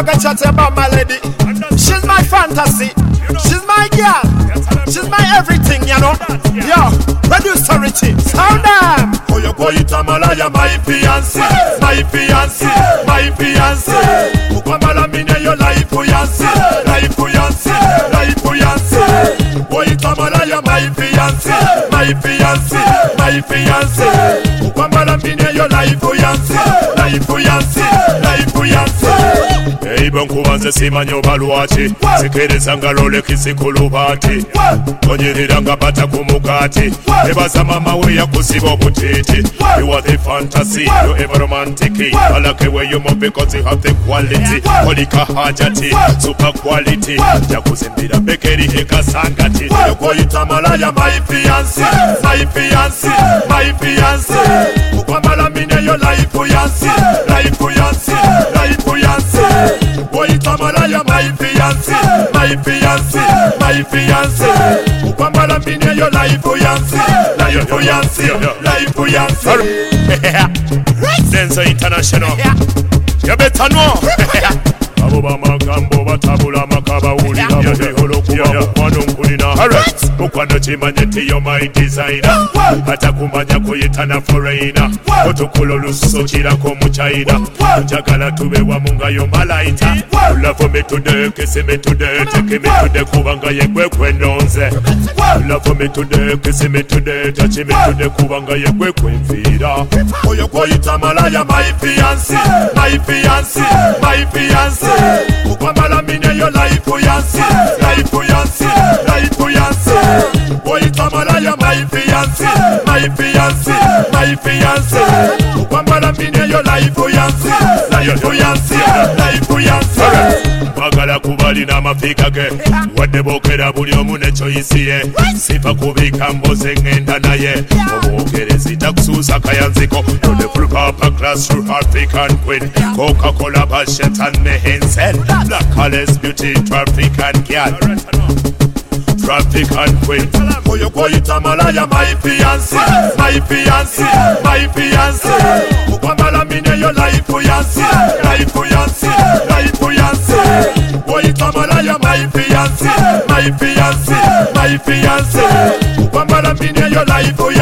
get chat about my lady. She's my fantasy. She's my girl. She's my everything, you know. Yo, producer Richie, sound them. Oh, you go it Malaya, my fiancé, my fiancé, my fiancé. Ukwamala mine your life fiancé, life fiancé, life fiancé. Go it Malaya, my fiancé, my fiancé, my fiancé. Ukwamala mine your life fiancé, life fiancé, life fiancé. Hey, bankubanze simanyo balwachi, sikereza ngalole kisikulubati. Onyiranga bata kumukati, ebaza mama we yakusiba butiti. You are the fantasy, you ever romantic. I like the way you move because you have the quality. Kolika hajati, super quality. Jakuzimbira bekeri heka sangati. You go itamalaya my fiancé, my fiancé, my fiancé. Ukwamala mine your life fiancé, life fiancé, life fiancé. Go itamalaya my fiancé, my fiancé, my fiancé. Ukwamala mine your life fiancé, life fiancé, life fiancé. Denso International. You better know. Abuba magambo batabula makaba ulira yeholo kuba kwano nkulina. Ukwano chimanyeti yo my designer. Ata kumanya kuyitana foreigner. Otukulo luso chirako mu China. Njagala tube wa munga yo malaita. Love me today, kiss me today, take me today kubanga yegwe kwendonze. Love me today, kiss me today, touch me today kubanga yegwe kwemfira. Oyo koyita malaya my fiancé, my fiancé, my fiancé. Ukwamala mine yo life fiancé, life fiancé, life fiancé. Koyita malaya my fiancé, my fiancé, my fiancé. Ukwamala mine yo life fiancé, life fiancé, life fiancé. Magala kubali na mafika ge wadde bokera buli omu ne choice ye sifa kubika mboze ngenda naye omugerezi takususa kayanziko to the full papa class through African queen Coca-Cola bashetan mehensen black colors beauty traffic and girl traffic and queen. Oyo koyita malaya my fiancé, my fiancé, my fiancé. Ukwamala mine yo life fiancé, life fiancé, life fiancé. Koyita malaya my fiancé, my fiancé, my fiancé. Ukwamala mine yo life fiancé.